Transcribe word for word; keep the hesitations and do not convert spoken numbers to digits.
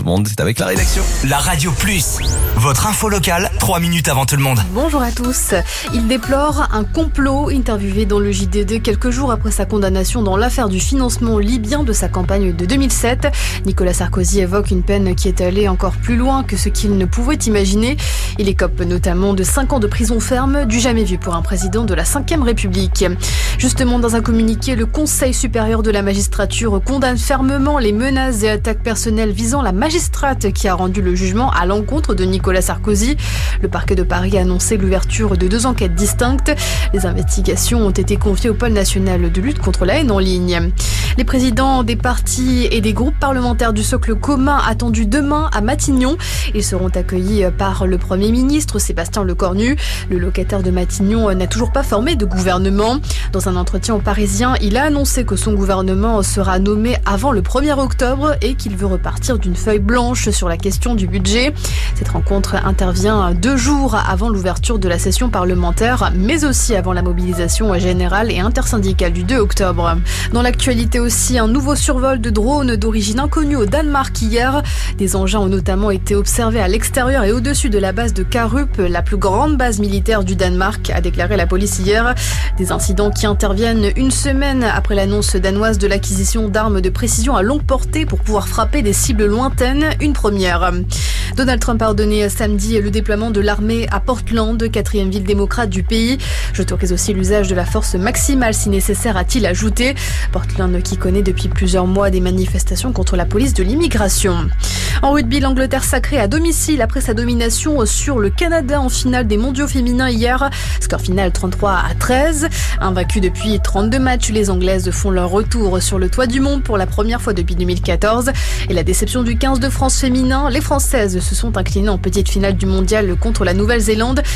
monde. C'est avec la rédaction. La Radio Plus, votre info locale, trois minutes avant tout le monde. Bonjour à tous. Il déplore un complot. Interviewé dans le J D deux quelques jours après sa condamnation dans l'affaire du financement libyen de sa campagne de deux mille sept, Nicolas Sarkozy évoque une peine qui est allée encore plus loin que ce qu'il ne pouvait imaginer. Il écope notamment de cinq ans de prison ferme, du jamais vu pour un président de la cinquième République. Justement, dans un communiqué, le Conseil supérieur de la magistrature condamne fermement les menaces et attaques personnelles visant la magistrate qui a rendu le jugement à l'encontre de Nicolas Sarkozy. Le parquet de Paris a annoncé l'ouverture de deux enquêtes distinctes. Les investigations ont été confiées au pôle national de lutte contre la haine en ligne. Les présidents des partis et des groupes parlementaires du socle commun attendus demain à Matignon. Ils seront accueillis par le Premier ministre Sébastien Lecornu. Le locataire de Matignon n'a toujours pas formé de gouvernement. Dans un entretien aux Parisiens, il a annoncé que son gouvernement sera nommé avant le premier octobre et qu'il veut repartir d'une feuille blanche sur la question du budget. Cette rencontre intervient deux jours avant l'ouverture de la session parlementaire, mais aussi avant la mobilisation générale et intersyndicale du deux octobre. Dans l'actualité aussi, un nouveau survol de drones d'origine inconnue au Danemark hier. Des engins ont notamment été observés à l'extérieur et au-dessus de la base de Karup, la plus grande base militaire du Danemark, a déclaré la police hier. Des incidents qui interviennent une semaine après l'annonce danoise de l'acquisition d'armes de précision à longue portée pour pouvoir frapper des cibles lointaines, une première. Donald Trump a ordonné samedi le déploiement de l'armée à Portland, quatrième ville démocrate du pays. J'autorise aussi l'usage de la force maximale si nécessaire, a-t-il ajouté. Portland qui connaît depuis plusieurs mois des manifestations contre la police de l'immigration. En rugby, l'Angleterre sacrée à domicile après sa domination sur le Canada en finale des mondiaux féminins hier. Score final trente-trois à treize. Invaincus depuis trente-deux matchs, les Anglaises font leur retour sur le toit du monde pour la première fois depuis deux mille quatorze. Et la déception du quinze de France féminin, les Françaises se sont inclinées en petite finale du mondial contre la Nouvelle-Zélande.